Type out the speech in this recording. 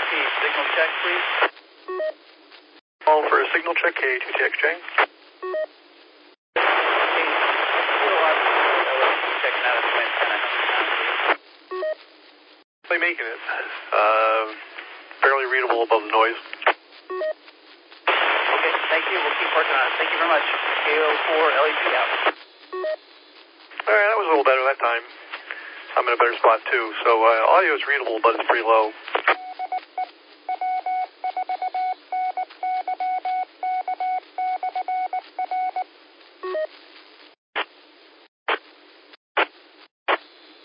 signal check, please. Call for a signal check, KA2TXJ. Checking out of the antenna. How making it? Fairly readable above the noise. Okay, thank you. We'll keep working on it. Thank you very much. KO4 LEP out. All right, that was a little better that time. I'm in a better spot too. So audio is readable, but it's pretty low.